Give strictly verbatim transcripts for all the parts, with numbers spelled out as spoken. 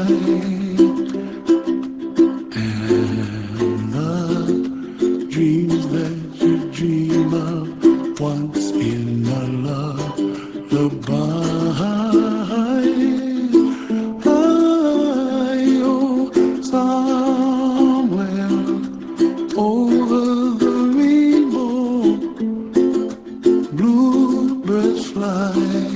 And the dreams that you dream of once in a lullaby. Oh, somewhere over the rainbow, bluebirds fly.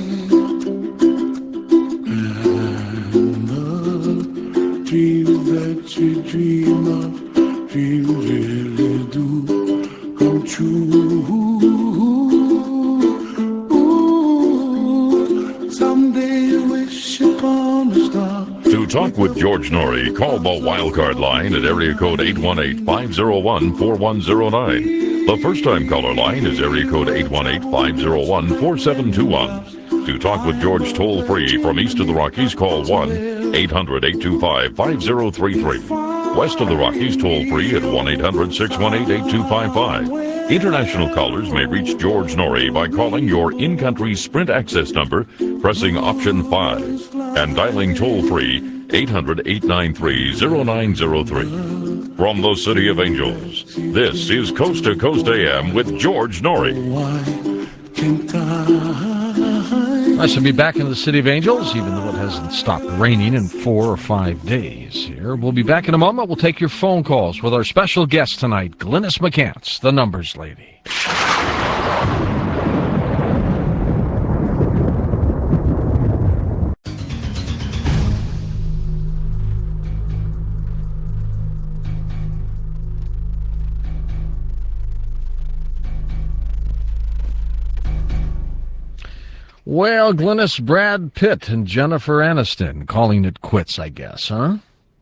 And the dreams that you dream of, dreams really do come true. Ooh, someday wish upon a star. To talk with George Norrie, call the Wildcard line at area code eight one eight, five oh one, four one oh nine. The first-time caller line is area code eight one eight, five oh one, four seven two one. To talk with George toll-free from east of the Rockies, call one eight hundred, eight two five, five oh three three. West of the Rockies, toll-free at one eight hundred, six one eight, eight two five five. International callers may reach George Norrie by calling your in-country Sprint access number, pressing option five, and dialing toll-free eight hundred, eight nine three, oh nine oh three. From the City of Angels, this is Coast to Coast A M with George Norrie. Nice to be back in the City of Angels, even though it hasn't stopped raining in four or five days here. We'll be back in a moment. We'll take your phone calls with our special guest tonight, Glynis McCants, the numbers lady. Well, Glynis, Brad Pitt and Jennifer Aniston calling it quits, I guess, huh?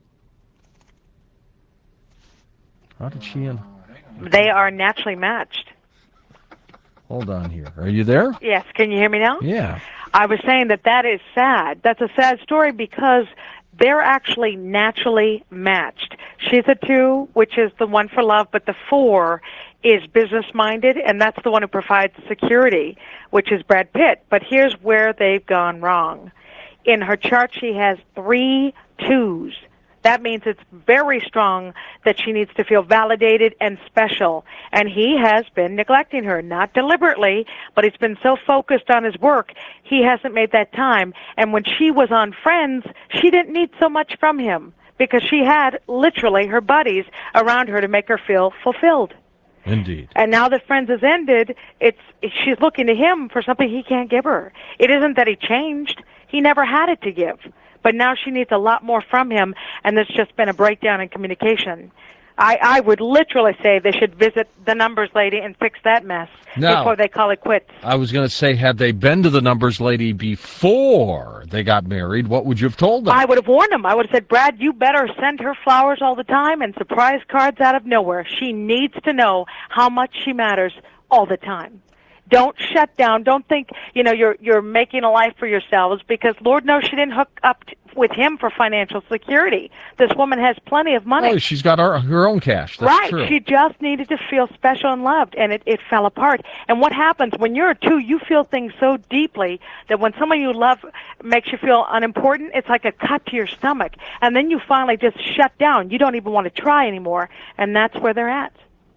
How did she end? They are naturally matched. Hold on here. Are you there? Yes. Can you hear me now? Yeah. I was saying that that is sad. That's a sad story because they're actually naturally matched. She's a two, which is the one for love, but the four is business-minded, and that's the one who provides security, which is Brad Pitt. But here's where they've gone wrong. In her chart, she has three twos. That means it's very strong that she needs to feel validated and special. And he has been neglecting her, not deliberately, but he's been so focused on his work, he hasn't made that time. And when she was on Friends, she didn't need so much from him because she had literally her buddies around her to make her feel fulfilled. Indeed. And now that Friends has ended, it's she's looking to him for something he can't give her. It isn't that he changed. He never had it to give. But now she needs a lot more from him, and there's just been a breakdown in communication. I, I would literally say they should visit the numbers lady and fix that mess now, before they call it quits. I was going to say, had they been to the numbers lady before they got married, what would you have told them? I would have warned them. I would have said, Brad, you better send her flowers all the time and surprise cards out of nowhere. She needs to know how much she matters all the time. Don't shut down. Don't think, you know, you're you're making a life for yourselves because Lord knows she didn't hook up t- with him for financial security. This woman has plenty of money. Oh, she's got her, her own cash. That's right. true. She just needed to feel special and loved, and it, it fell apart. And what happens when you're a two, you feel things so deeply that when someone you love makes you feel unimportant, it's like a cut to your stomach. And then you finally just shut down. You don't even want to try anymore, and that's where they're at.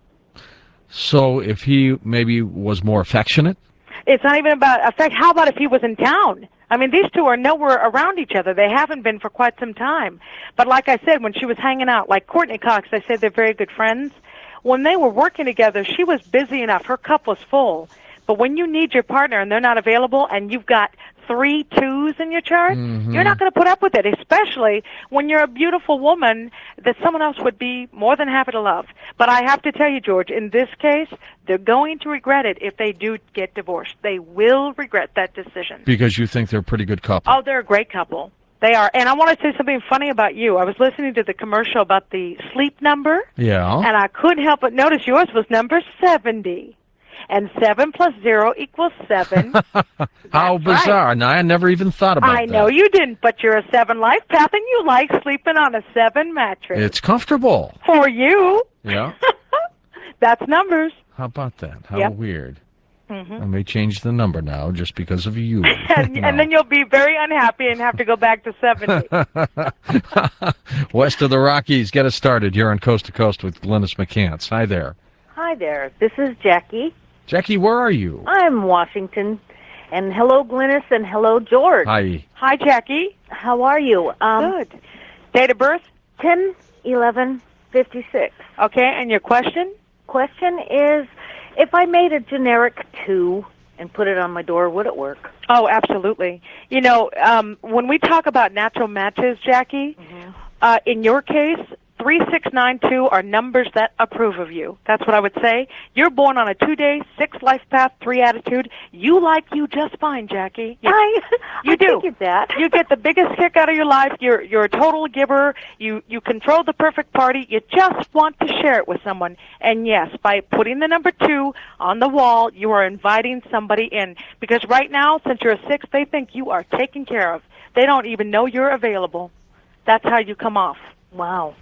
So if he maybe was more affectionate? It's not even about affect. How about if he was in town? I mean, these two are nowhere around each other. They haven't been for quite some time. But like I said, when she was hanging out, like Courtney Cox, I said they're very good friends. When they were working together, she was busy enough. Her cup was full. But when you need your partner and they're not available and you've got three twos in your chart, mm-hmm. you're not going to put up with it, especially when you're a beautiful woman that someone else would be more than happy to love. But I have to tell you, George, in this case, they're going to regret it if they do get divorced. They will regret that decision. Because you think they're a pretty good couple. Oh, they're a great couple. They are. And I want to say something funny about you. I was listening to the commercial about the sleep number. Yeah. And I couldn't help but notice yours was number seventy. And seven plus zero equals seven. How bizarre. Right. Now, I never even thought about I that. I know you didn't, but you're a seven life path, and you like sleeping on a seven mattress. It's comfortable. For you. Yeah. That's numbers. How about that? How yep. weird. Mhm. I may change the number now just because of you. and, No. and then you'll be very unhappy and have to go back to seventy. West of the Rockies, get us started. You're on Coast to Coast with Glynis McCants. Hi there. Hi there. This is Jackie. Jackie, where are you? I'm Washington. And hello, Glynis, and hello, George. Hi. Hi, Jackie. How are you? Um, Good. Date of birth? ten eleven fifty-six. Okay, and your question? Question is, if I made a generic two and put it on my door, would it work? Oh, absolutely. You know, um, when we talk about natural matches, Jackie, Mm-hmm. uh, in your case, three six nine two are numbers that approve of you. That's what I would say. You're born on a two-day, six life path, three attitude. You like you just fine, Jackie. You, I, you I do. figured that. You get the biggest kick out of your life. You're you're a total giver. You you control the perfect party. You just want to share it with someone. And yes, by putting the number two on the wall, you are inviting somebody in. Because right now, since you're a six, they think you are taken care of. They don't even know you're available. That's how you come off. Wow.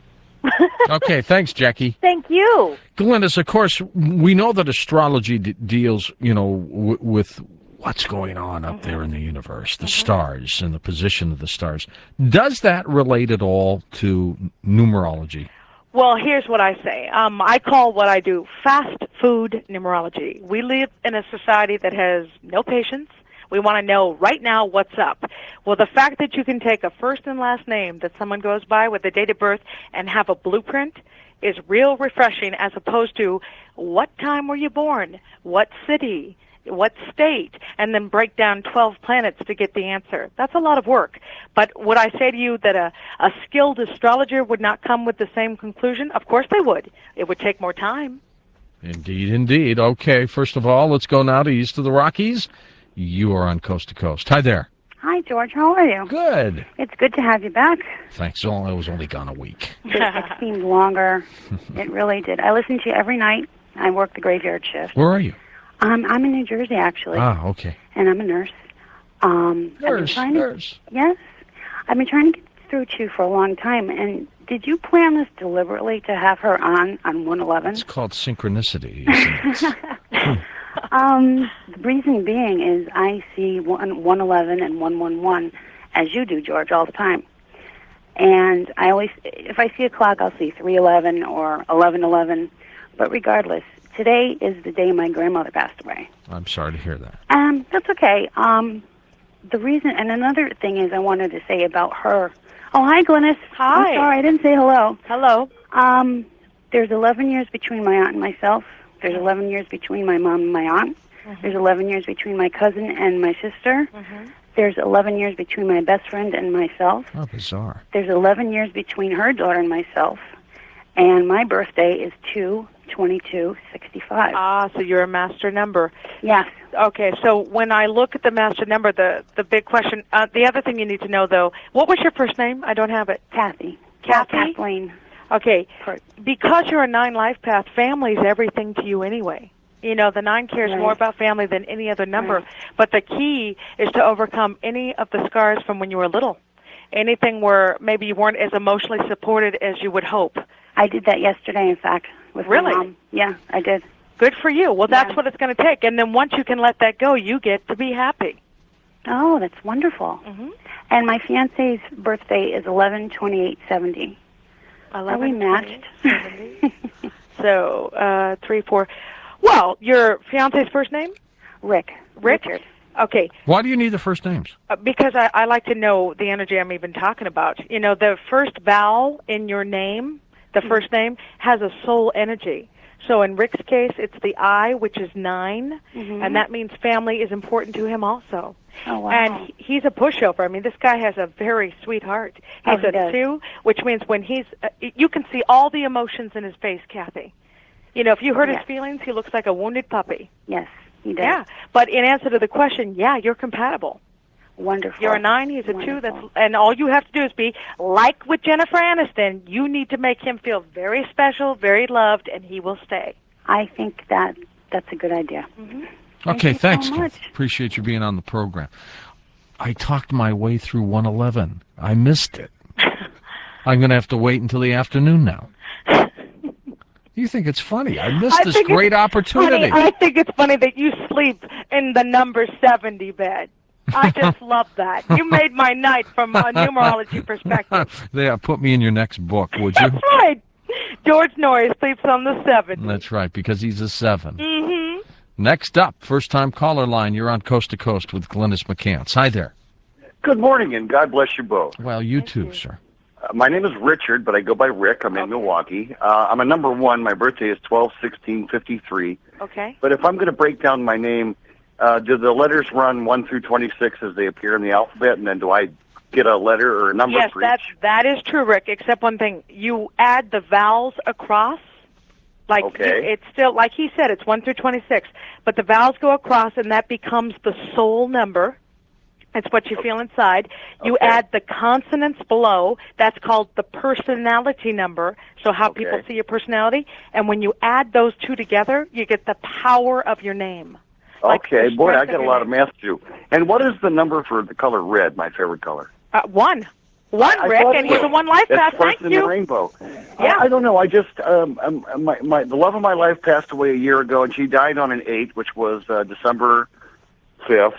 Okay, thanks, Jackie. Thank you. Glynis, of course, we know that astrology d- deals, you know, w- with what's going on up there in the universe, the stars and the position of the stars. Does that relate at all to numerology? Well, here's what I say. Um, I call what I do fast food numerology. We live in a society that has no patience. We want to know right now what's up. Well, the fact that you can take a first and last name that someone goes by with a date of birth and have a blueprint is real refreshing, as opposed to what time were you born, what city, what state, and then break down twelve planets to get the answer. That's a lot of work. But would I say to you that a, a skilled astrologer would not come with the same conclusion? Of course they would. It would take more time. Indeed, indeed. Okay, first of all, let's go now to east of the Rockies. You are on Coast to Coast. Hi there. Hi, George. How are you? Good. It's good to have you back. Thanks. Oh, I was only gone a week. It, it seemed longer. It really did. I listen to you every night. I work the graveyard shift. Where are you? Um, I'm in New Jersey, actually, Ah, okay. and I'm a nurse. Um, I've been Nurse, trying to, nurse. Yes. I've been trying to get through to you for a long time. And did you plan this deliberately to have her on on one eleven? It's called synchronicity, isn't it? Um, the reason being is I see one, one eleven and one one one, as you do, George, all the time. And I always, if I see a clock, I'll see three eleven or eleven eleven. But regardless, today is the day my grandmother passed away. I'm sorry to hear that. Um, that's okay. Um, the reason, and another thing is I wanted to say about her. Oh, hi, Glynis. Hi. I'm sorry, I didn't say hello. Hello. Um, there's eleven years between my aunt and myself. There's eleven years between my mom and my aunt. Mm-hmm. There's eleven years between my cousin and my sister. Mm-hmm. There's eleven years between my best friend and myself. How bizarre. There's eleven years between her daughter and myself. And my birthday is two twenty-two sixty-five. Ah, so you're a master number. Yes. Okay, so when I look at the master number, the, the big question, uh, the other thing you need to know, though, what was your first name? I don't have it. Kathy. Kathy? Kathleen. Okay, Correct. because you're a nine life path, family's everything to you anyway. You know, the nine cares Right. more about family than any other number. Right. But the key is to overcome any of the scars from when you were little. Anything where maybe you weren't as emotionally supported as you would hope. I did that yesterday, in fact, with Really? my mom. Yeah, I did. Good for you. Well, that's Yeah. what it's going to take. And then once you can let that go, you get to be happy. Oh, that's wonderful. Mm-hmm. And my fiance's birthday is eleven twenty-eight seventy. Are we matched? So, uh, three, four. Well, your fiance's first name? Rick. Rick? Richard. Okay, Why do you need the first names? uh, because I, I like to know the energy I'm even talking about. You know, the first vowel in your name, the first name, has a soul energy. So in Rick's case, it's the I, which is nine, Mhm. and that means family is important to him also. Oh, wow. And he, he's a pushover. I mean, this guy has a very sweet heart. Oh, He's he a does. two, which means when he's, uh, you can see all the emotions in his face, Kathy. You know, if you hurt Yes. his feelings, he looks like a wounded puppy. Yes, he does. Yeah, but in answer to the question, yeah, you're compatible. Wonderful. You're a nine, he's a two. Wonderful. That's and all you have to do is be like with Jennifer Aniston. You need to make him feel very special, very loved, and he will stay. I think that that's a good idea. Thank Okay, you so thanks. much. Keith. Appreciate you being on the program. I talked my way through one eleven. I missed it. I'm going to have to wait until the afternoon now. You think it's funny. I missed I this think it's great opportunity. Funny. I think it's funny that you sleep in the number seventy bed. I just love that. You made my night from a numerology perspective. Yeah, put me in your next book, would you? That's right. George Norrie sleeps on the seven. That's right, because he's a seven. Mm-hmm. Next up, first-time caller line. You're on Coast to Coast with Glynis McCants. Hi there. Good morning, and God bless you both. Well, you too, sir. Uh, my name is Richard, but I go by Rick. I'm in Milwaukee. Uh, I'm a number one. My birthday is twelve sixteen fifty-three. Okay. But if I'm going to break down my name, uh, do the letters run one through twenty-six as they appear in the alphabet, and then do I get a letter or a number Yes, for that, each? that is true, Rick, except one thing. You add the vowels across. Like Okay. you, it's still, like he said, it's one through twenty-six. But the vowels go across, and that becomes the soul number. It's what you feel inside. You Okay. add the consonants below. That's called the personality number. So how Okay. people see your personality. And when you add those two together, you get the power of your name. Like Okay, the boy, strength I of got a your lot of name. math to do. And what is the number for the color red, my favorite color? Uh, one. One, I Rick, thought and it here's was. a one life That's path. first Thank in the you. rainbow. Yeah. I, I don't know. I just um, um my my the love of my life passed away a year ago, and she died on an eight, which was uh, December fifth.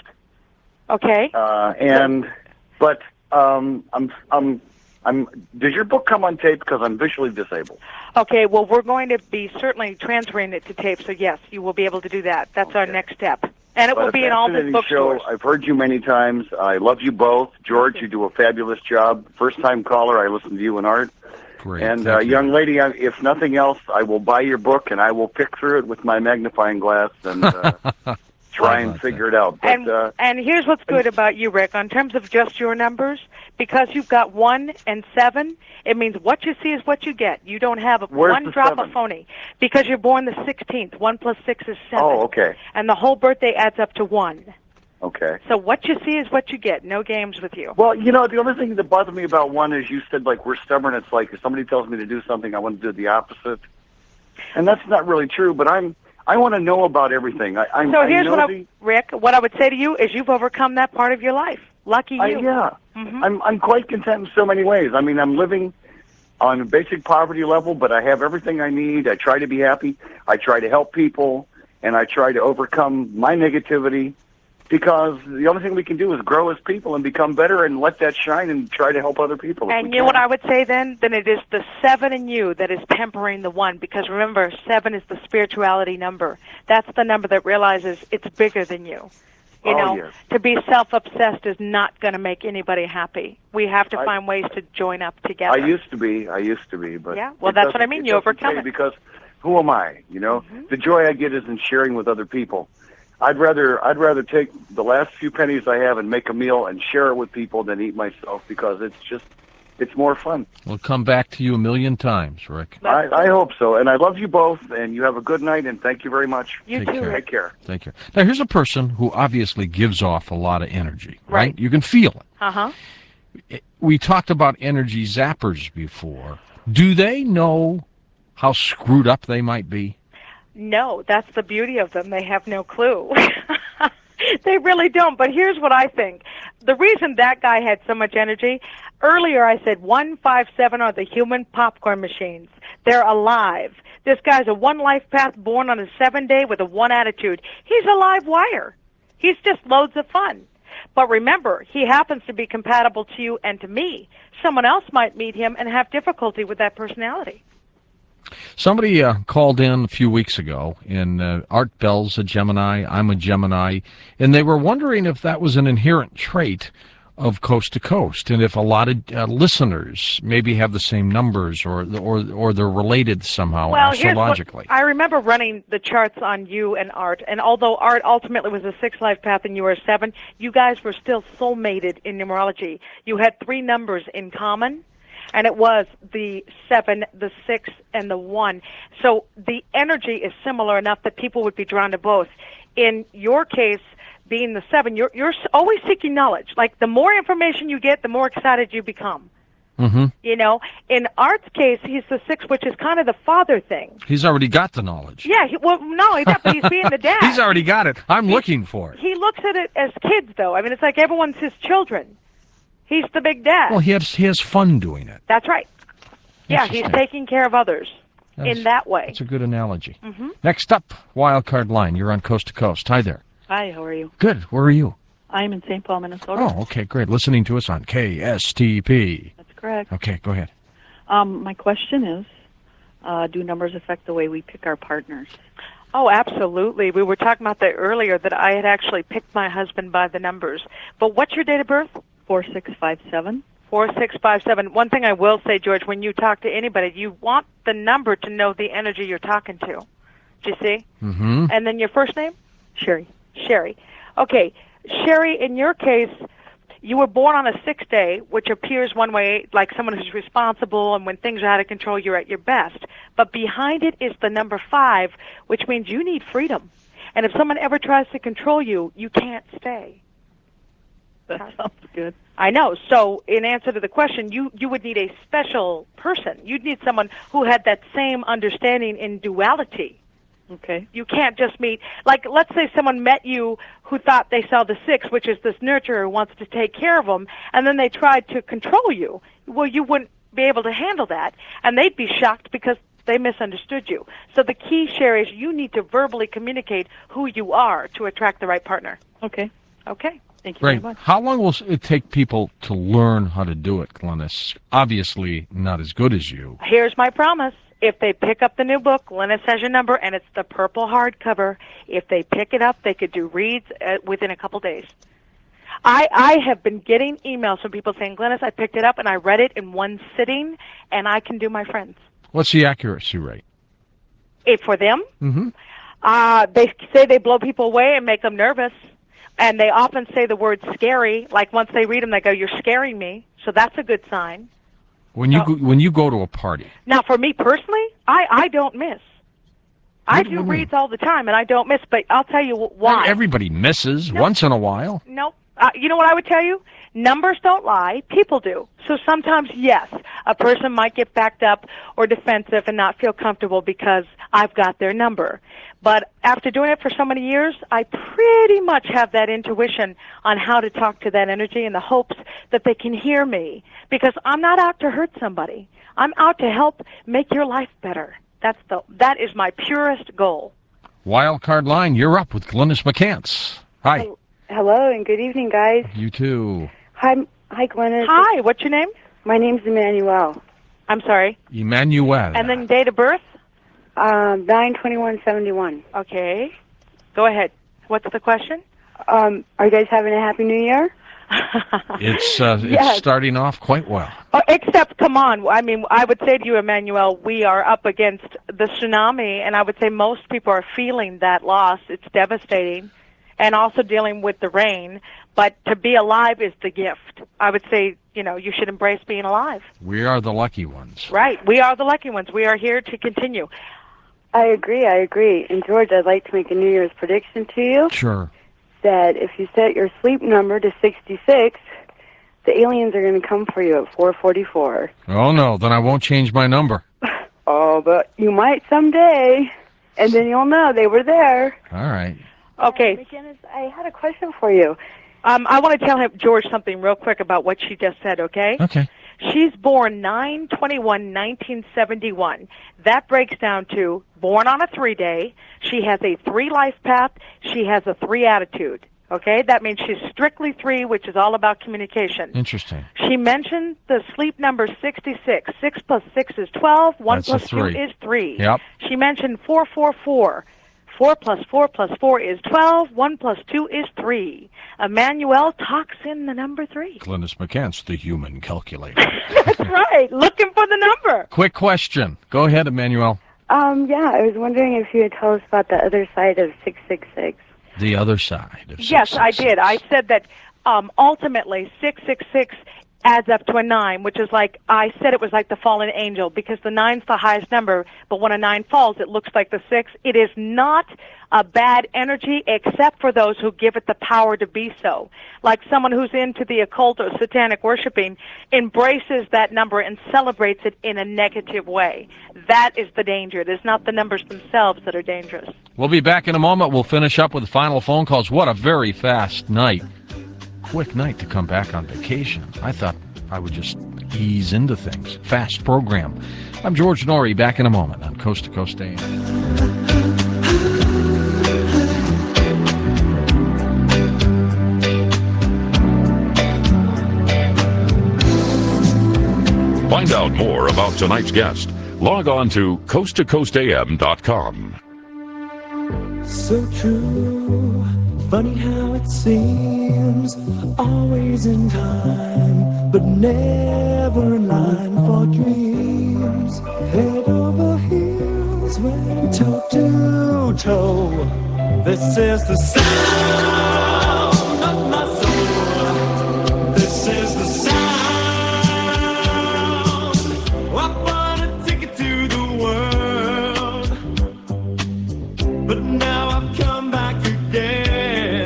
Okay. Uh, and but um, I'm I'm I'm. Does your book come on tape? Because I'm visually disabled. Okay, well, we're going to be certainly transferring it to tape, so yes, you will be able to do that. That's our Okay. next step. And it But will a be in all the fascinating show. bookstores. I've heard you many times. I love you both, George. You do a fabulous job. First time caller. I listen to you and Art. Great. And Thank uh, you. young lady, I, if nothing else, I will buy your book and I will pick through it with my magnifying glass and uh, try How and about figure it out. But And uh, and here's what's good about you, Rick. On terms of just your numbers, because you've got one and seven, it means what you see is what you get. You don't have a, Where's one the drop seven? of phony. Because you're born the sixteenth. One plus six is seven. oh, okay, And the whole birthday adds up to one. okay. So what you see is what you get. No games with you. Well, you know, the only thing that bothered me about one is you said, like, we're stubborn. It's like if somebody tells me to do something, I want to do the opposite. And that's not really true, but I'm, I want to know about everything. I, I'm, So here's I what I, nosy. Rick, what I would say to you is you've overcome that part of your life. Lucky you. I, yeah, Mhm. I'm, I'm quite content in so many ways. I mean, I'm living on a basic poverty level, but I have everything I need. I try to be happy. I try to help people, and I try to overcome my negativity. Because the only thing we can do is grow as people and become better and let that shine and try to help other people. if And we you know what can. I would say then? Then it is the seven in you that is tempering the one. Because remember, seven is the spirituality number. That's the number that realizes it's bigger than you. You Oh, know, yes. to be self-obsessed is not going to make anybody happy. We have to I- find ways to join up together. I used to be. I used to be, but Yeah, well, it that's what I doesn't- mean. it You doesn't overcome pay it. Because who am I? You know, Mm-hmm. the joy I get is in sharing with other people. I'd rather I'd rather take the last few pennies I have and make a meal and share it with people than eat myself because it's just it's more fun. We'll come back to you a million times, Rick. I, I hope so, and I love you both, and you have a good night, and thank you very much. You Take too, care. Rick. Take care. Thank you. Now, here's a person who obviously gives off a lot of energy, right? Right. You can feel it. Uh-huh. We talked about energy zappers before. Do they know how screwed up they might be? No, that's the beauty of them. They have no clue. They really don't. But here's what I think. The reason that guy had so much energy, earlier I said one, five, seven are the human popcorn machines. They're alive. This guy's a one life path born on a seven day with a one attitude. He's a live wire. He's just loads of fun. But remember, he happens to be compatible to you and to me. Someone else might meet him and have difficulty with that personality. Somebody uh, called in a few weeks ago, and uh, Art Bell's a Gemini, I'm a Gemini, and they were wondering if that was an inherent trait of Coast to Coast, and if a lot of uh, listeners maybe have the same numbers, or or or they're related somehow Well, here's what, astrologically. I remember running the charts on you and Art, and although Art ultimately was a six life path and you were a seven, you guys were still soulmated in numerology. You had three numbers in common, and it was the seven, the six, and the one. So the energy is similar enough that people would be drawn to both. In your case, being the seven, you're you're always seeking knowledge. Like the more information you get, the more excited you become. Mm-hmm. You know, in Art's case, he's the six, which is kind of the father thing. He's already got the knowledge. Yeah, he, well, not only that, but he's being the dad. He's already got it. I'm looking for it. He looks at it as kids, though. I mean, it's like everyone's his children. He's the big dad. Well, he has he has fun doing it. That's right. Yeah, he's Interesting. taking care of others. That's- in that way. That's a good analogy. hmm Next up, Wildcard Line. You're on Coast to Coast. Hi there. Hi, how are you? Good. Where are you? I'm in Saint Paul, Minnesota. Oh, okay, great. Listening to us on K S T P. That's correct. Okay, go ahead. Um, my question is, uh, do numbers affect the way we pick our partners? Oh, absolutely. We were talking about that earlier, that I had actually picked my husband by the numbers. But what's your date of birth? Four six five seven. Four six five seven. One thing I will say, George, when you talk to anybody, you want the number to know the energy you're talking to. Do you see? Mm-hmm. And then your first name? Sherry. Sherry. Okay. Sherry, in your case, you were born on a sixth day, which appears one way like someone who's responsible, and when things are out of control, you're at your best. But behind it is the number five, which means you need freedom. And if someone ever tries to control you, you can't stay. That sounds good. I know. So in answer to the question, you, you would need a special person. You'd need someone who had that same understanding in duality. Okay. You can't just meet, like, let's say someone met you who thought they saw the six, which is this nurturer who wants to take care of them, and then they tried to control you. Well, you wouldn't be able to handle that, and they'd be shocked because they misunderstood you. So the key, Sherry, is you need to verbally communicate who you are to attract the right partner. Okay. Okay? Thank you Great. very much. How long will it take people to learn how to do it, Glennis? Obviously not as good as you. Here's my promise. If they pick up the new book, Glennis has your number, and it's the purple hardcover. If they pick it up, they could do reads uh, within a couple days. I, I have been getting emails from people saying, Glennis, I picked it up and I read it in one sitting, and I can do my friends. What's the accuracy rate? If for them, Mm-hmm. uh, they say they blow people away and make them nervous, and they often say the word scary. Like once they read them, they go, you're scaring me, so that's a good sign. When you Oh. go, when you go to a party, Now, for me personally, I, I don't miss. I What do do you mean? reads all the time, and I don't miss, but I'll tell you wh- why. everybody misses once in a while. Nope. Uh, you know what I would tell you? Numbers don't lie. People do. So sometimes, yes, a person might get backed up or defensive and not feel comfortable because I've got their number. But after doing it for so many years, I pretty much have that intuition on how to talk to that energy in the hopes that they can hear me. Because I'm not out to hurt somebody. I'm out to help make your life better. That's the that is my purest goal. Wildcard Line, you're up with Glennis McCants. Hi. Hello and good evening, guys. You too. Hi, hi, Glennis. Hi, what's your name? My name's Emmanuel. I'm sorry. Emmanuel. And then date of birth? Um, nine twenty-one seventy-one. Okay. Go ahead. What's the question? Um, are you guys having a happy New Year? It's uh, Yes. it's starting off quite well. Oh, except, come on. I mean, I would say to you, Emmanuel, we are up against the tsunami, and I would say most people are feeling that loss. It's devastating, and also dealing with the rain. But to be alive is the gift. I would say, you know, you should embrace being alive. We are the lucky ones. Right. We are the lucky ones. We are here to continue. I agree, I agree. And George, I'd like to make a New Year's prediction to you Sure. that if you set your sleep number to sixty-six, the aliens are going to come for you at four forty-four. Oh no, then I won't change my number. Oh, but you might someday, and then you'll know they were there. All right. Okay. McGinnis, I had a question for you. Um, I want to tell him, George, something real quick about what she just said, okay? Okay. She's born nine twenty-one nineteen seventy-one. That breaks down to born on a three-day. She has a three-life path. She has a three-attitude, okay? That means she's strictly three, which is all about communication. Interesting. She mentioned the sleep number sixty-six. Six plus six is twelve. One That's a plus two three. is three. Yep. She mentioned four four four. Four plus four plus four is twelve. One plus two is three. Emmanuel talks in the number three. Glennis McCants, the human calculator. That's right. Looking for the number. Quick question. Go ahead, Emmanuel. Um, yeah, I was wondering if you would tell us about the other side of six six six. The other side of Yes, I did. I said that um, ultimately six six six adds up to a nine, which is like, I said it was like the fallen angel, because the nine's the highest number, but when a nine falls, it looks like the six. It is not a bad energy, except for those who give it the power to be so. Like someone who's into the occult or satanic worshiping embraces that number and celebrates it in a negative way. That is the danger. It is not the numbers themselves that are dangerous. We'll be back in a moment. We'll finish up with the final phone calls. What a very fast night. Quick night to come back on vacation. I thought I would just ease into things. Fast program. I'm George Norrie, back in a moment on Coast to Coast A M. Find out more about tonight's guest. Log on to coast to coast a m dot com. So true, funny how it seems, always in time, but never in line for dreams. Head over heels, when toe to toe. This is the sound of my soul. This is the sound. I wanna take it to the world, but now I've come back again.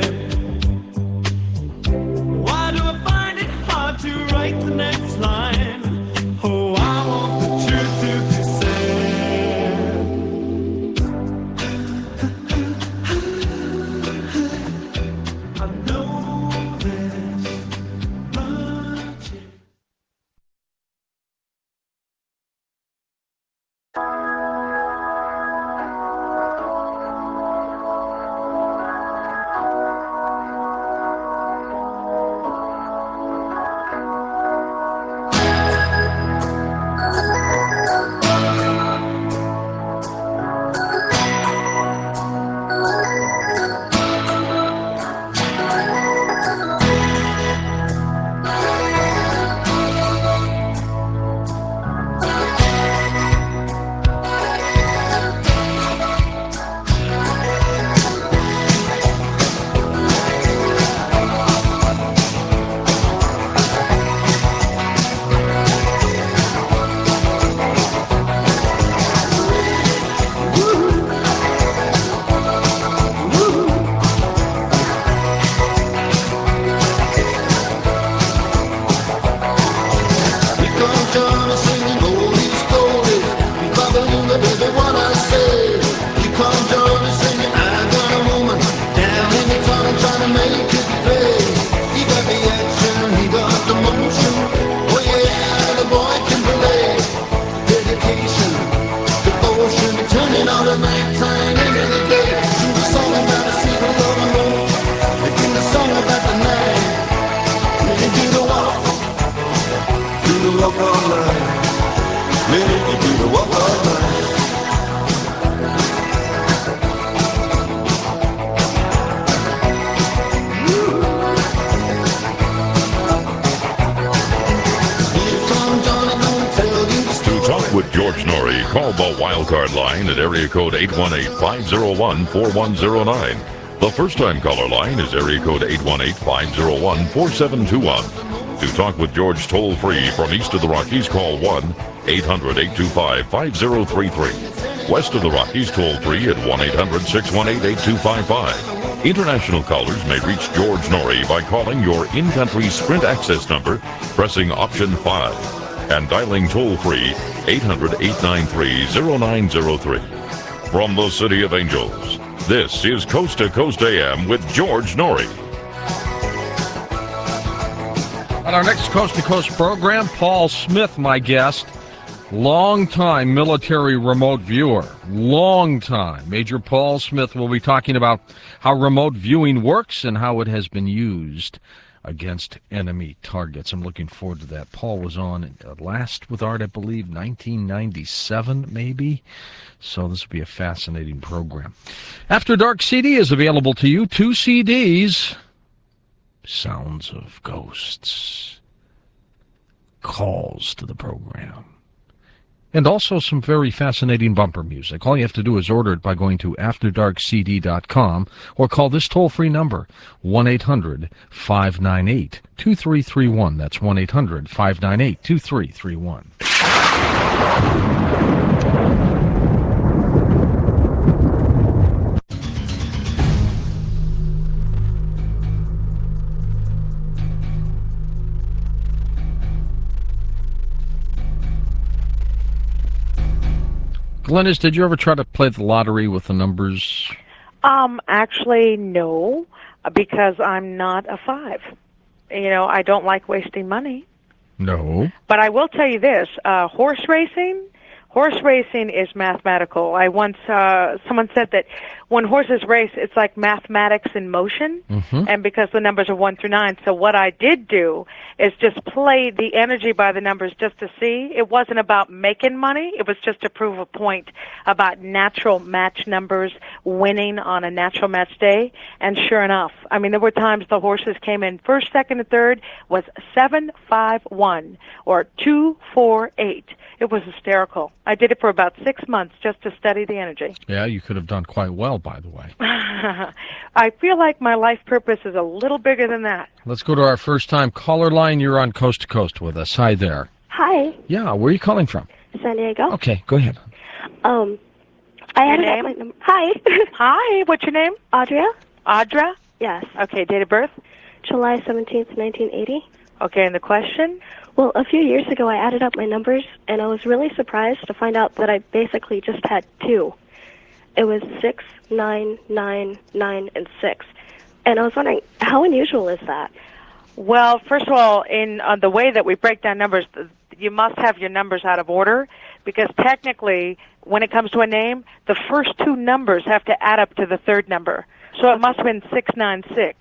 Why do I find it hard to write the next line? Oh, I want the truth to be said. I know there's much. With George Norrie, call the Wildcard line at area code eight one eight, five oh one, four one oh nine. The first-time caller line is area code eight one eight, five oh one, four seven two one. To talk with George toll-free from east of the Rockies, call one eight hundred, eight two five, five oh three three. West of the Rockies, toll-free at one eight hundred, six one eight, eight two five five. International callers may reach George Norrie by calling your in-country Sprint access number, pressing option five, and dialing toll-free eight hundred, eight nine three, oh nine oh three. From the City of Angels, this is Coast to Coast A M with George Norrie. On our next Coast to Coast program, Paul Smith, my guest, long-time military remote viewer, long time. Major Paul Smith will be talking about how remote viewing works and how it has been used against enemy targets. I'm looking forward to that. Paul was on uh, last with Art, I believe, nineteen ninety-seven, maybe. So this will be a fascinating program. After Dark C D is available to you. Two C Ds. Sounds of Ghosts. Calls to the program. And also some very fascinating bumper music. All you have to do is order it by going to after dark c d dot com or call this toll-free number, one eight hundred, five nine eight, two three three one. That's one eight hundred, five nine eight, two three three one. Glennis, did you ever try to play the lottery with the numbers? Um, actually, no, because I'm not a five. You know, I don't like wasting money. No. But I will tell you this, uh, horse racing, horse racing is mathematical. I once, uh, someone said that when horses race, it's like mathematics in motion, Mm-hmm. and because the numbers are one through nine. So what I did do is just play the energy by the numbers just to see. It wasn't about making money. It was just to prove a point about natural match numbers winning on a natural match day. And sure enough, I mean, there were times the horses came in first, second, and third was seven, five, one or two, four, eight. It was hysterical. I did it for about six months just to study the energy. Yeah, you could have done quite well, by the way. I feel like my life purpose is a little bigger than that. Let's go to our first-time caller line. You're on Coast to Coast with us. Hi there. Hi, Yeah, where are you calling from? San Diego. Okay, go ahead. Um, I Your added name? up my number. Hi, Hi, what's your name? Audria. Audra? Yes, Okay, date of birth? July seventeenth, nineteen eighty. Okay, and the question? Well, a few years ago, I added up my numbers, and I was really surprised to find out that I basically just had two. It was six, nine, nine, nine, and six. And I was wondering, how unusual is that? Well, first of all, in uh, the way that we break down numbers, th- you must have your numbers out of order, because technically, when it comes to a name, the first two numbers have to add up to the third number. So it must have been six nine six.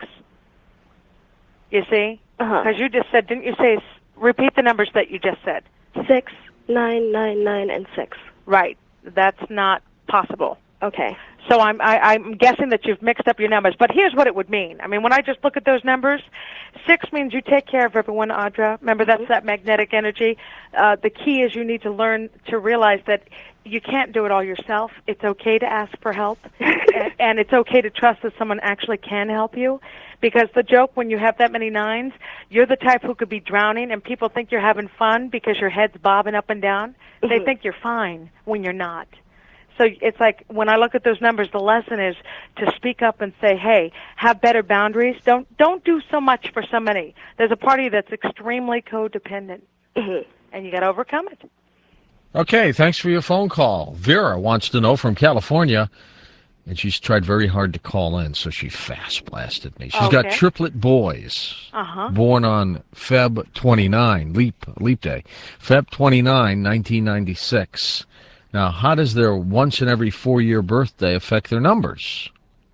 You see? Uh-huh. Because you just said, didn't you say, s- repeat the numbers that you just said? Six, nine, nine, nine, and six. Right. That's not possible. Okay. So I'm I, I'm guessing that you've mixed up your numbers. But here's what it would mean. I mean, when I just look at those numbers, six means you take care of everyone, Audra. Remember, that's that magnetic energy. Uh, the key is you need to learn to realize that you can't do it all yourself. It's okay to ask for help, and, and it's okay to trust that someone actually can help you. Because the joke, when you have that many nines, you're the type who could be drowning, and people think you're having fun because your head's bobbing up and down. They Mhm. think you're fine when you're not. So it's like when I look at those numbers, the lesson is to speak up and say, hey, have better boundaries. Don't don't do so much for so many. There's a party that's extremely codependent, Mm-hmm. and you got to overcome it. Okay, thanks for your phone call. Vera wants to know from California, and she's tried very hard to call in, so she fast blasted me. She's got Okay. triplet boys, Uh-huh. born on February twenty-ninth, leap leap day, February twenty-ninth, nineteen ninety-six. Now, how does their once in every four-year birthday affect their numbers?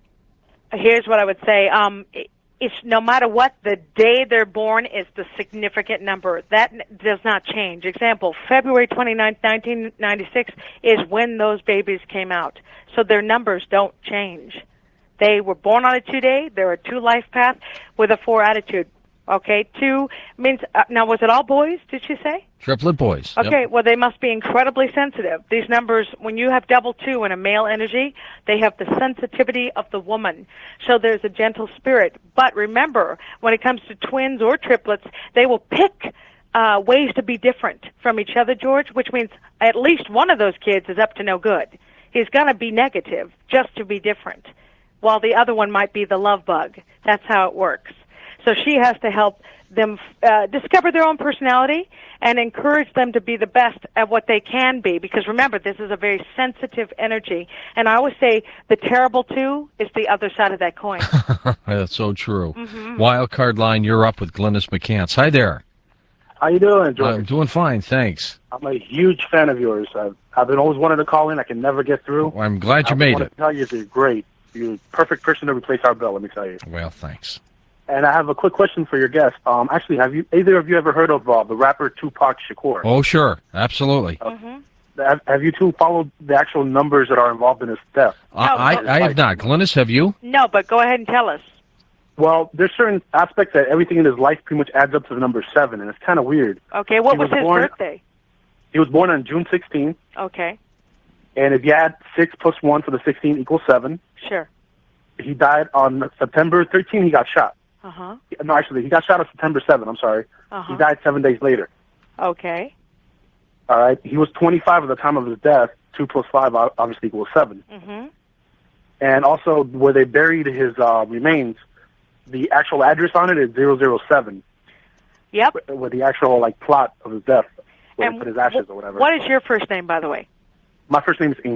Here's what I would say. Um, it- it's no matter what, the day they're born is the significant number. That n- does not change. Example, February twenty-ninth, nineteen ninety-six is when those babies came out. So their numbers don't change. They were born on a two-day. They're a two-life path with a four attitude. Okay, two means, uh, now was it all boys, did she say? Triplet boys. Yep. Okay, well, they must be incredibly sensitive. These numbers, when you have double two in a male energy, they have the sensitivity of the woman. So there's a gentle spirit. But remember, when it comes to twins or triplets, they will pick uh, ways to be different from each other, George, which means at least one of those kids is up to no good. He's going to be negative just to be different, while the other one might be the love bug. That's how it works. So she has to help them uh, discover their own personality and encourage them to be the best at what they can be. Because remember, this is a very sensitive energy. And I always say the terrible two is the other side of that coin. That's so true. Mhm. Wild card line, you're up with Glynis McCants. Hi there. How you doing, George? I'm doing fine, thanks. I'm a huge fan of yours. I've, I've been always wanting to call in. I can never get through. Well, I'm glad you I made want it. to tell you, you're great. You're the perfect person to replace our Bell, let me tell you. Well, thanks. And I have a quick question for your guest. Um, actually, have you either of you ever heard of uh, the rapper Tupac Shakur? Oh, sure. Absolutely. Have, have you two followed the actual numbers that are involved in his death? I, I, I have not. Glynis, have you? No, but go ahead and tell us. Well, there's certain aspects that everything in his life pretty much adds up to the number seven, and it's kind of weird. Okay, what He was, was his born- birthday? He was born on June sixteenth, Okay, and if you add six plus one for the sixteen equals seven. sure. He died on September thirteenth. He got shot. Uh-huh. No, actually, he got shot on September seventh. I'm sorry. Uh-huh. He died seven days later. Okay. All right. He was twenty-five at the time of his death. Two plus five o- obviously equals seven. Mm-hmm. And also, where they buried his uh, remains, the actual address on it is zero zero seven. Yep. With the actual like plot of his death, where And they put his ashes or whatever. What is your first name, by the way? My first name is Angel.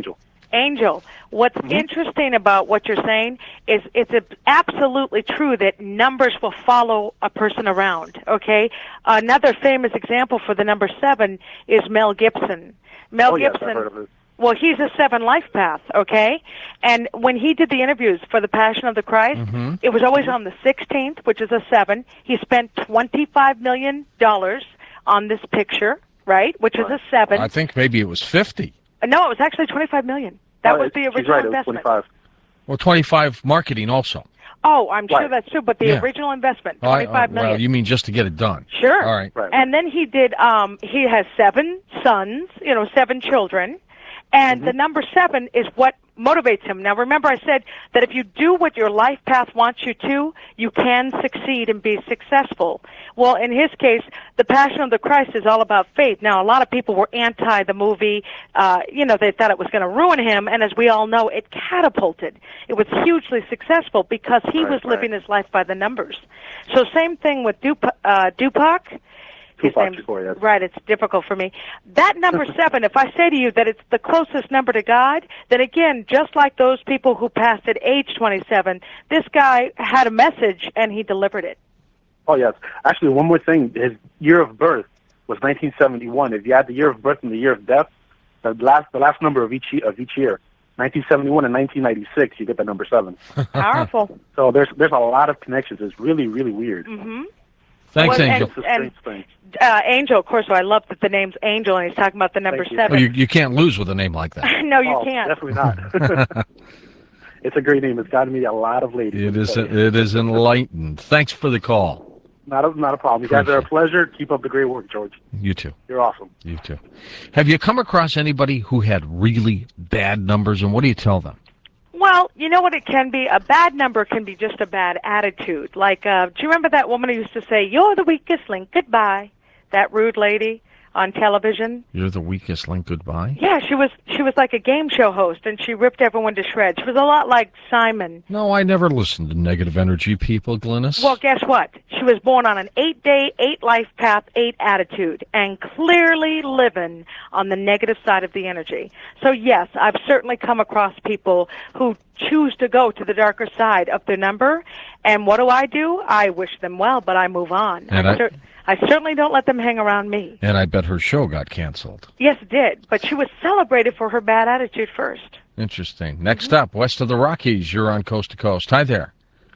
Angel, what's Mm-hmm. interesting about what you're saying is it's a, absolutely true that numbers will follow a person around, okay? Another famous example for the number seven is Mel Gibson. Mel oh, yes, Gibson, I've heard of it. well, he's a seven life path, okay? And when he did the interviews for The Passion of the Christ, Mm-hmm. it was always on the sixteenth, which is a seven. He spent twenty-five million dollars on this picture, right, which is a seven. I think maybe it was fifty. No, it was actually twenty-five million dollars. That Oh, was the she's original right, it was investment. twenty-five. Well, twenty-five marketing also. Oh, I'm sure Right. that's true, but the Yeah. original investment, Oh, I- twenty-five oh, million. Well, you mean just to get it done? Sure. All right. Right. And then he did. Um, he has seven sons. You know, seven children, and the number seven is what motivates him. Now, remember, I said that if you do what your life path wants you to, you can succeed and be successful. Well, in his case, The Passion of the Christ is all about faith. Now, a lot of people were anti the movie. Uh, you know, they thought it was going to ruin him, and as we all know, it catapulted. It was hugely successful because he Right, was right. living his life by the numbers. So, same thing with Dup- uh, Dupac. His Tupac name's- Shakur, yes. Right, it's difficult for me. That number seven, if I say to you that it's the closest number to God, then again, just like those people who passed at age twenty-seven, this guy had a message and he delivered it. Oh, yes. Actually, one more thing. His year of birth was nineteen seventy-one. If you add the year of birth and the year of death, the last the last number of each ye- of each year, nineteen seventy-one and nineteen ninety-six, you get the number seven. Powerful. So there's there's a lot of connections. It's really, really weird. hmm Thanks, Well, Angel. It's a strange thing. Uh, Angel, of course, I love that the name's Angel and he's talking about the number Thank you. seven. Well, you, you can't lose with a name like that. no, you oh, can't. Definitely not. It's a great name. It's gotten me a lot of ladies. It is. It is enlightened. Thanks for the call. Not a, not a problem. You guys are a pleasure. Keep up the great work, George. You too. You're awesome. You too. Have you come across anybody who had really bad numbers, and what do you tell them? Well, you know what it can be? A bad number can be just a bad attitude. Like, uh, do you remember that woman who used to say, "You're the weakest link, goodbye"? That rude lady on television. You're the weakest link. Goodbye. Yeah, she was she was like a game show host, and she ripped everyone to shreds. She was a lot like Simon. No, I never listened to negative energy people, Glynis. Well, guess what? She was born on an eight-day, eight-life path, eight attitude, and clearly living on the negative side of the energy. So, yes, I've certainly come across people who choose to go to the darker side of their number, and what do I do? I wish them well, but I move on. And I, I- cer- I certainly don't let them hang around me. And I bet her show got canceled. Yes, it did, but she was celebrated for her bad attitude first. Interesting. Next up, west of the Rockies, you're on Coast to Coast. Hi there.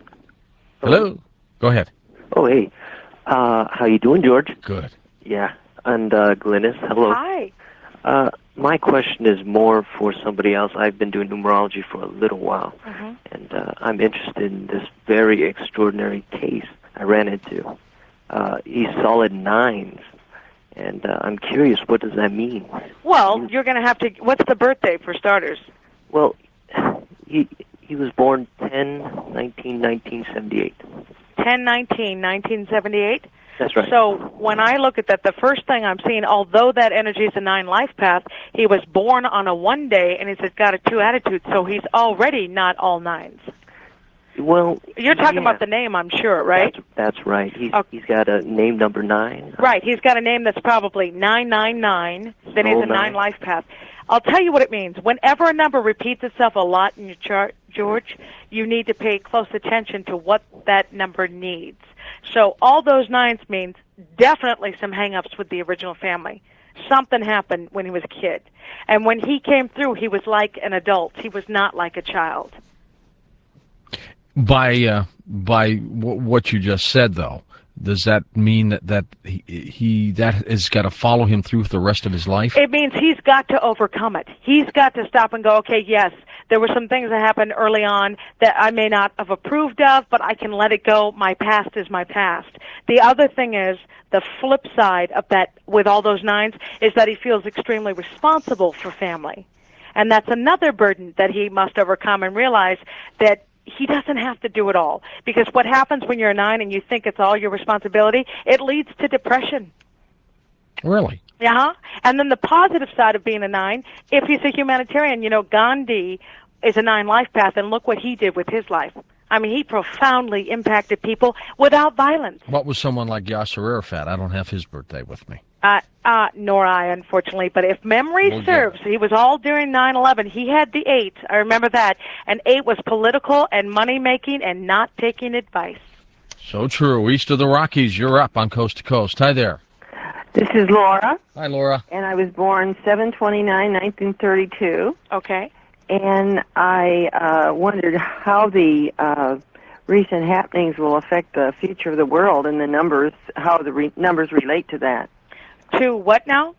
Hello. Go ahead. Oh, hey. Uh, how you doing, George? Good. Yeah. And uh, Glynis, hello. Hi. Uh, my question is more for somebody else. I've been doing numerology for a little while, Mhm. and uh, I'm interested in this very extraordinary case I ran into. Uh, he's solid nines, and uh, I'm curious, what does that mean? Well, you're going to have to. What's the birthday for starters? Well, he he was born ten nineteen nineteen seventy-eight. ten nineteen nineteen seventy-eight. That's right. So when I look at that, the first thing I'm seeing, although that energy is a nine life path, he was born on a one day, and he's got a two attitude, so he's already not all nines. Well, You're talking yeah, about the name, I'm sure, right? That's, that's right. He's Okay. he's got a name number nine. Right. He's got a name that's probably nine nine nine. Then he's Oh, a nine nine. life path. I'll tell you what it means. Whenever a number repeats itself a lot in your chart, George, you need to pay close attention to what that number needs. So all those nines means definitely some hang-ups with the original family. Something happened when he was a kid. And when he came through, he was like an adult. He was not like a child. By uh, by w- what you just said, though, does that mean that that he, he that has got to follow him through the rest of his life? It means he's got to overcome it. He's got to stop and go, okay, yes, there were some things that happened early on that I may not have approved of, but I can let it go. My past is my past. The other thing is, the flip side of that with all those nines is that he feels extremely responsible for family. And that's another burden that he must overcome and realize that he doesn't have to do it all. Because what happens when you're a nine and you think it's all your responsibility, it leads to depression. Really? Yeah. And then the positive side of being a nine, if he's a humanitarian, you know, Gandhi is a nine life path, and look what he did with his life. I mean, he profoundly impacted people without violence. What was someone like Yasser Arafat? I don't have his birthday with me. Uh, uh, nor I, unfortunately. But if memory Well, serves, he was all during nine eleven. He had the eight. I remember that. And eight was political and money-making and not taking advice. So true. East of the Rockies, you're up on Coast to Coast. Hi there. This is Laura. Hi, Laura. And I was born seven twenty-nine nineteen thirty-two. Okay. And I uh, wondered how the uh, recent happenings will affect the future of the world and the numbers, how the re- numbers relate to that. To what now?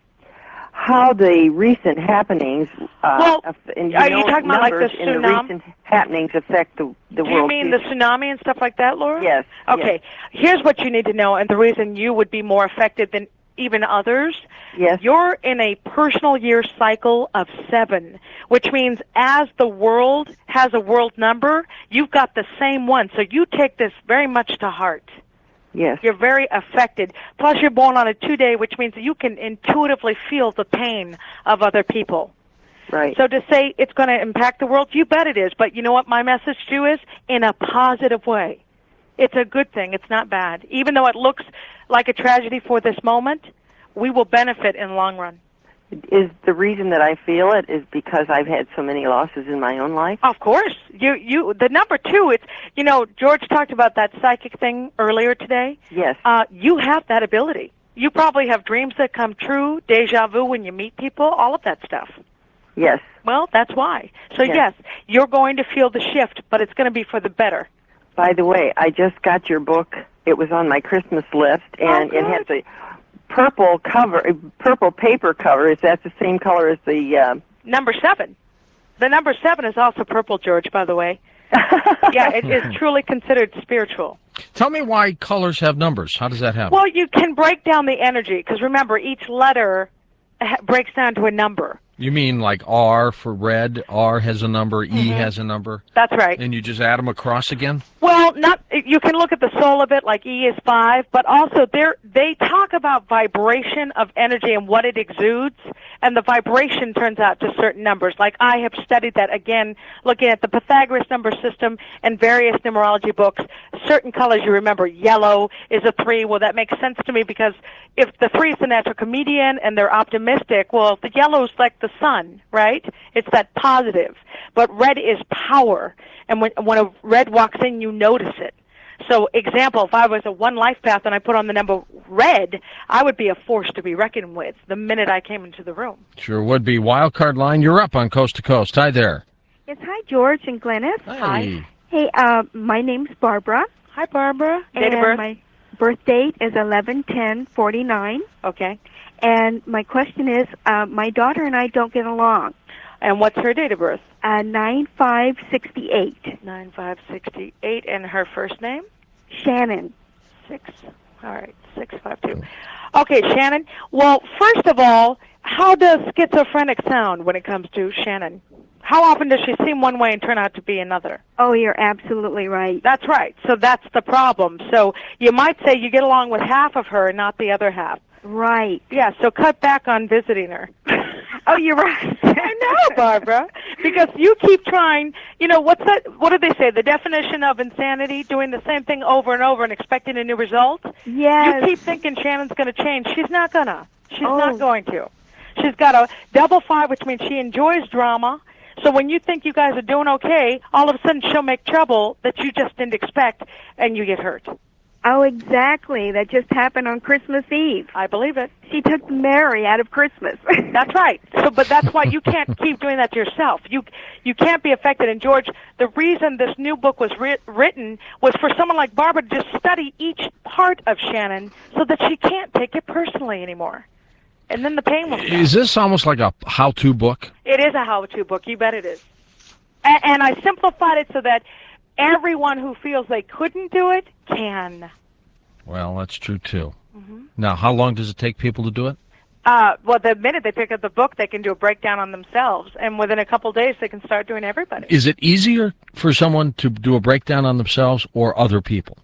How the recent happenings, uh, Well, aff- and you are know, you talking about like the numbers in the tsunami? recent happenings affect the, the Do you world mean future. the tsunami and stuff like that, Laura? Yes. Okay. Here's what you need to know, and the reason you would be more affected than even others. Yes. You're in a personal year cycle of seven, which means as the world has a world number, you've got the same one. So you take this very much to heart. Yes. You're very affected. Plus, you're born on a two-day, which means that you can intuitively feel the pain of other people. Right. So to say it's going to impact the world, you bet it is. But you know what my message to you is? In a positive way. It's a good thing. It's not bad. Even though it looks like a tragedy for this moment, we will benefit in the long run. Is the reason that I feel it is because I've had so many losses in my own life? Of course. You, you, the number two, it's, you know, George talked about that psychic thing earlier today. Yes. Uh, you have that ability. You probably have dreams that come true, deja vu when you meet people, all of that stuff. Yes. Well, that's why. So, Yes. yes, you're going to feel the shift, but it's going to be for the better. By the way, I just got your book. It was on my Christmas list, and Oh, it has a purple cover, purple paper cover. Is that the same color as the... Uh... Number seven. The number seven is also purple, George, by the way. Yeah, it is truly considered spiritual. Tell me why colors have numbers. How does that happen? Well, you can break down the energy, because remember, each letter ha- breaks down to a number. You mean like R for red, R has a number, E Mhm. has a number? That's right. And you just add them across again? Well, not you can look at the soul of it, like E is five, but also there they talk about vibration of energy and what it exudes, and the vibration turns out to certain numbers. Like I have studied that again, looking at the Pythagoras number system and various numerology books. Certain colors you remember, yellow is a three. Well, that makes sense to me because if the three is the natural comedian and they're optimistic, well, the yellow's like the sun, right? It's that positive. But red is power. And when when a red walks in, you notice it. So, example, if I was a one life path and I put on the number red, I would be a force to be reckoned with the minute I came into the room. Sure would be. Wildcard line, you're up on Coast to Coast. Hi there. Yes, hi, George and Glennis. Hi. Hey, uh, my name's Barbara. Hi, Barbara. Date and of birth? my birth date is eleven ten forty-nine. Okay. And my question is, uh, my daughter and I don't get along. And what's her date of birth? Uh, nine five sixty-eight. nine five sixty-eight. And her first name? Shannon. Six. All right, six five two. Okay, Shannon. Well, first of all, how does schizophrenic sound when it comes to Shannon? How often does she seem one way and turn out to be another? Oh, you're absolutely right. That's right. So that's the problem. So you might say you get along with half of her and not the other half. Right. Yeah, so cut back on visiting her. Oh, you're right. I know, Barbara, because you keep trying. You know, what's that? What do they say? The definition of insanity: doing the same thing over and over and expecting a new result. Yes. You keep thinking Shannon's going to change. She's not gonna. She's Oh. not going to. She's got a double five, which means she enjoys drama. So when you think you guys are doing okay, all of a sudden she'll make trouble that you just didn't expect, and you get hurt. Oh, exactly. That just happened on Christmas Eve. I believe it. She took Mary out of Christmas. That's right. So, but that's why you can't keep doing that to yourself. You you can't be affected. And George, the reason this new book was writ- written was for someone like Barbara to just study each part of Shannon so that she can't take it personally anymore. And then the pain will stop. Is this almost like a how-to book? It is a how-to book. You bet it is. And, and I simplified it so that everyone who feels they couldn't do it can. Well, that's true, too. Mm-hmm. Now, how long does it take people to do it? Uh, well, the minute they pick up the book, they can do a breakdown on themselves, and within a couple of days, they can start doing everybody. Is it easier for someone to do a breakdown on themselves or other people?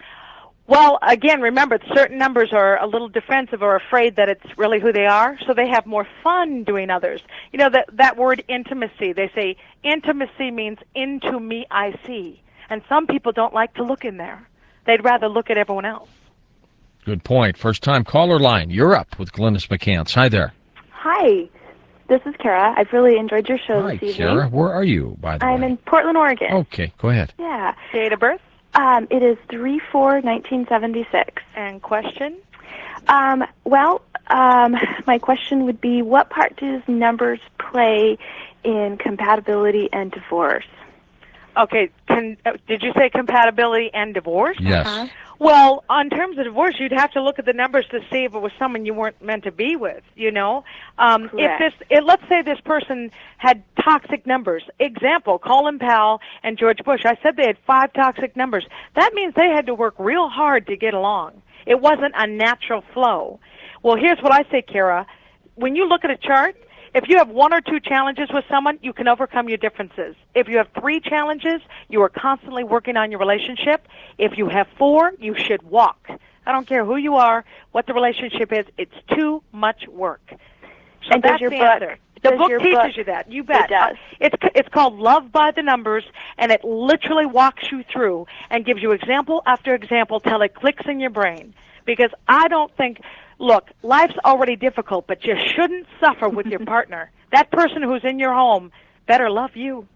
Well, again, remember, certain numbers are a little defensive or afraid that it's really who they are, so they have more fun doing others. You know, that, that word intimacy, they say intimacy means into me I see, and some people don't like to look in there. They'd rather look at everyone else. Good point. First-time caller line. You're up with Glynis McCants. Hi there. Hi, this is Kara. I've really enjoyed your show Hi, this evening. Kara. Where are you, by the I'm way? in Portland, Oregon. Okay, go ahead. Yeah. Date of birth? Um, it is three four nineteen seventy-six. And question? Um, well, um, my question would be, what part does numbers play in compatibility and divorce? Okay, can, uh, did you say compatibility and divorce? Yes. Uh-huh. Well, on terms of divorce, you'd have to look at the numbers to see if it was someone you weren't meant to be with, you know? Um, if Correct. this, it, let's say this person had toxic numbers. Example, Colin Powell and George Bush. I said they had five toxic numbers. That means they had to work real hard to get along. It wasn't a natural flow. Well, here's what I say, Kara. When you look at a chart, if you have one or two challenges with someone, you can overcome your differences. If you have three challenges, you are constantly working on your relationship. If you have four, you should walk. I don't care who you are, what the relationship is. It's too much work. So And does that's your the book- answer. The does book your teaches book- you that. You bet. It does. It's it's called Love by the Numbers, and it literally walks you through and gives you example after example till it clicks in your brain. Because I don't think, look, life's already difficult, but you shouldn't suffer with your partner. That person who's in your home better love you,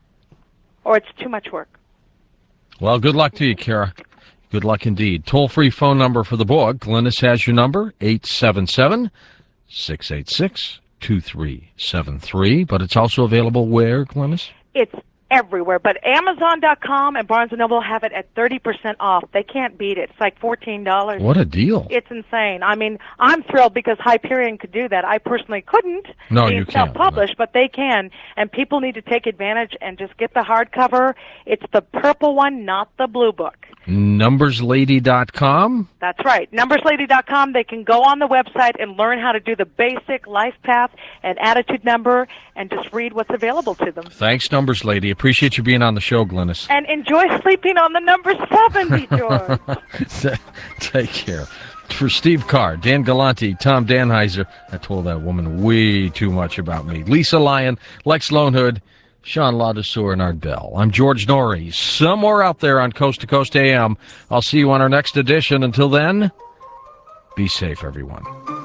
or it's too much work. Well, good luck to you, Kara. Good luck indeed. Toll-free phone number for the book. Glynis has your number, eight seven seven, six eight six, two three seven three. But it's also available where, Glynis? It's everywhere, but Amazon dot com and Barnes and Noble have it at thirty percent off. They can't beat it. It's like fourteen dollars. What a deal. It's insane. I mean, I'm thrilled because Hyperion could do that. I personally couldn't. No, being you can't. self-published, but they can, and people need to take advantage and just get the hardcover. It's the purple one, not the blue book. numbers lady dot com. That's right. numbers lady dot com. They can go on the website and learn how to do the basic life path and attitude number and just read what's available to them. Thanks, Numbers Lady. Appreciate you being on the show, Glynis. And enjoy sleeping on the number seventy, George. Take care. For Steve Carr, Dan Galante, Tom Danheiser, I told that woman way too much about me. Lisa Lyon, Lex Lonehood, Sean Ladouceur, and Art Bell. I'm George Norrie, somewhere out there on Coast to Coast A M. I'll see you on our next edition. Until then, be safe, everyone.